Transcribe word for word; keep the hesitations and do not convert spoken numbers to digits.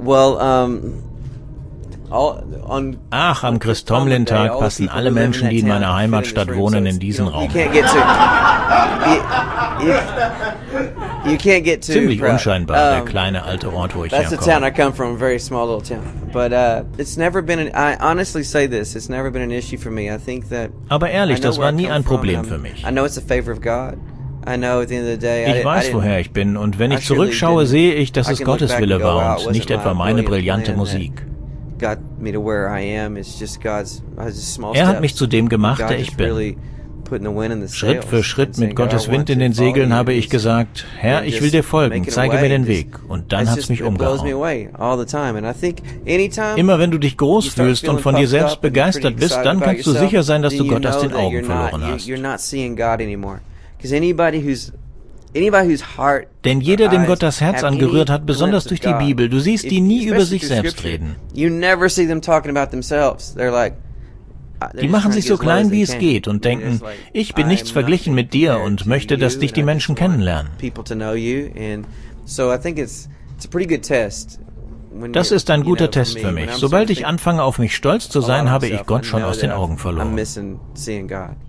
Well, um, all, on, Ach, am Christomlin-Tag passen alle Menschen, die in meiner Heimatstadt wohnen, in diesen Raum. Ziemlich unscheinbar, der kleine alte Ort, wo ich herkomme. That's the town I come from, a very small little town. But uh, it's never been. An, I honestly say this, it's never been an issue for me. I think that. Aber ehrlich, das war nie ein Problem für mich. I know it's a favor of God. Ich weiß, woher ich bin, und wenn ich zurückschaue, sehe ich, dass es Gottes Wille war und nicht etwa meine brillante Musik. Er hat mich zu dem gemacht, der ich bin. Schritt für Schritt mit Gottes Wind in den Segeln habe ich gesagt, Herr, ich will dir folgen, zeige mir den Weg. Und dann hat's mich umgehauen. Immer wenn du dich groß fühlst und von dir selbst begeistert bist, dann kannst du sicher sein, dass du Gott aus den Augen verloren hast. Denn jeder, dem Gott das Herz angerührt hat, besonders durch die Bibel, du siehst die nie über sich selbst reden. Die machen sich so klein, wie es geht, und denken, ich bin nichts verglichen mit dir und möchte, dass dich die Menschen kennenlernen. Das ist ein guter Test für mich. Sobald ich anfange, auf mich stolz zu sein, habe ich Gott schon aus den Augen verloren.